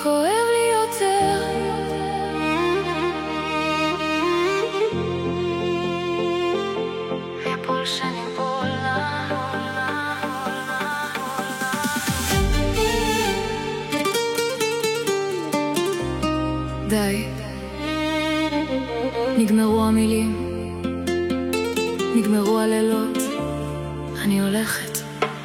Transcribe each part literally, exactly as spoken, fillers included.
כואב לי יותר. פולשני פולה די, נגמרו המילים, נגמרו הלילות, אני הולכת.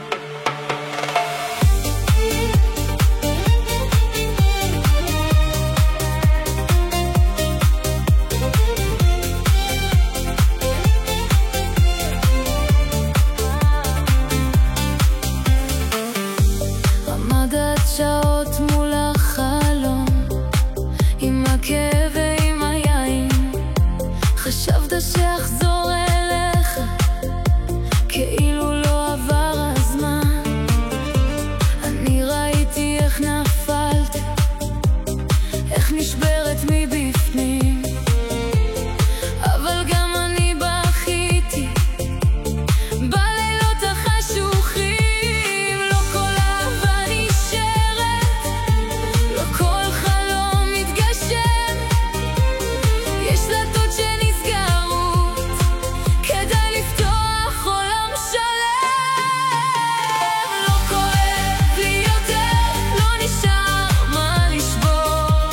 עמדת שעות מול החלום, עם הכאב ועם היין, חשבת שאחזור אליך, כאילו לא עבר הזמן. אני ראיתי איך נפלתי, איך נשברת מבפנים, אבל גם אני בכיתי בלילות החשוכים. לא כל אהבה נשארת, לא כל חלום מתגשם, יש דלתות שנסגרות כדי לפתוח עולם שלם. לא כואב לי יותר, לא נשאר מה לשבור,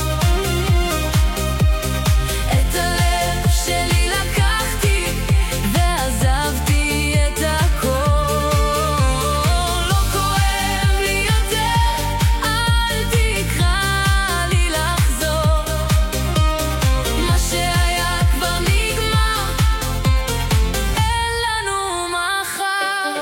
את הלב שלי לקחתי ועזבתי את הכל. לא כואב לי יותר, אל תקרא לי לחזור, מה שהיה כבר נגמר, אין לנו מחר.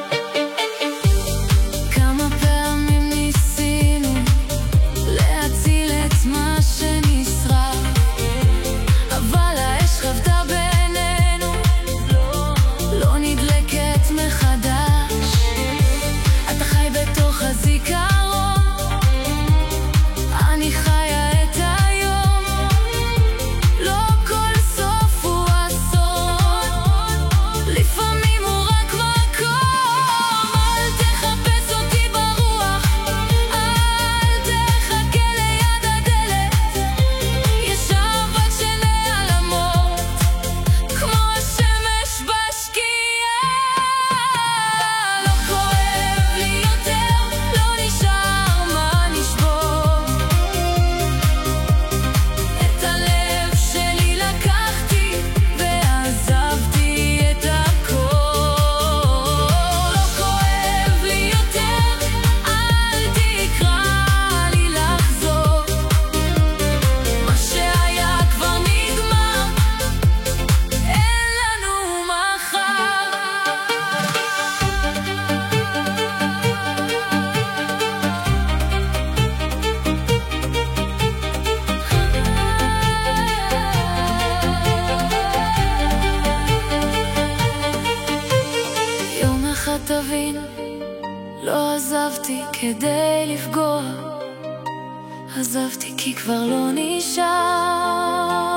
כמה פעמים ניסינו להציל את מה שנשרף, אבל האש חבטה בינינו, לא נדלקת מחדש. אתה חי בתוך הזיכרון, אני חיה את היום. לא כל סוף הוא אסון, לפעמים הוא רק מקום. אל תחפש אותי ברוח, אל תחכה ליד הדלת, יש אהבות שנעלמות כמו השמש בשקיעה. לא כואב לי יותר, לא נשאר מה לשבור, את הלב שלי לקחתי ועזבתי את הכל. לא כואב לי יותר, אל תקרא לי לחזור, מה שהיה כבר נגמר, אין לנו מחר. יום אחד תבין, לא עזבתי כדי לפגוע, עזבתי כי כבר לא נשאר